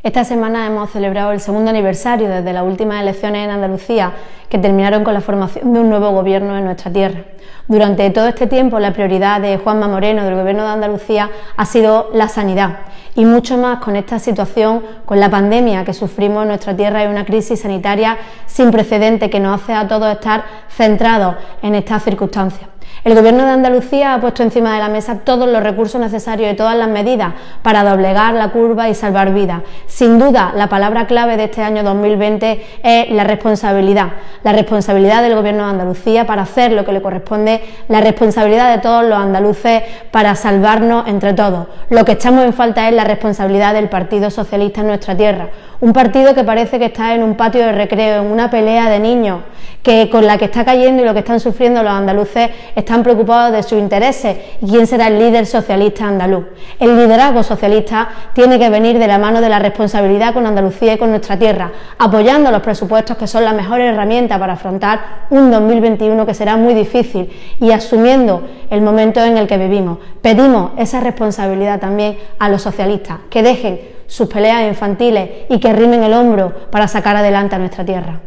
Esta semana hemos celebrado el segundo aniversario desde las últimas elecciones en Andalucía, que terminaron con la formación de un nuevo gobierno en nuestra tierra. Durante todo este tiempo, la prioridad de Juanma Moreno, del Gobierno de Andalucía, ha sido la sanidad, y mucho más con esta situación, con la pandemia que sufrimos en nuestra tierra y una crisis sanitaria sin precedentes que nos hace a todos estar centrados en estas circunstancias. El Gobierno de Andalucía ha puesto encima de la mesa todos los recursos necesarios y todas las medidas para doblegar la curva y salvar vidas. Sin duda, la palabra clave de este año 2020 es la responsabilidad del Gobierno de Andalucía para hacer lo que le corresponde, la responsabilidad de todos los andaluces para salvarnos entre todos. Lo que echamos en falta es la responsabilidad del Partido Socialista en nuestra tierra, un partido que parece que está en un patio de recreo, en una pelea de niños, que con la que está cayendo y lo que están sufriendo los andaluces están preocupados de sus intereses y quién será el líder socialista andaluz. El liderazgo socialista tiene que venir de la mano de la responsabilidad con Andalucía y con nuestra tierra, apoyando los presupuestos que son la mejor herramienta para afrontar un 2021 que será muy difícil y asumiendo el momento en el que vivimos. Pedimos esa responsabilidad también a los socialistas, que dejen sus peleas infantiles y que arrimen el hombro para sacar adelante a nuestra tierra.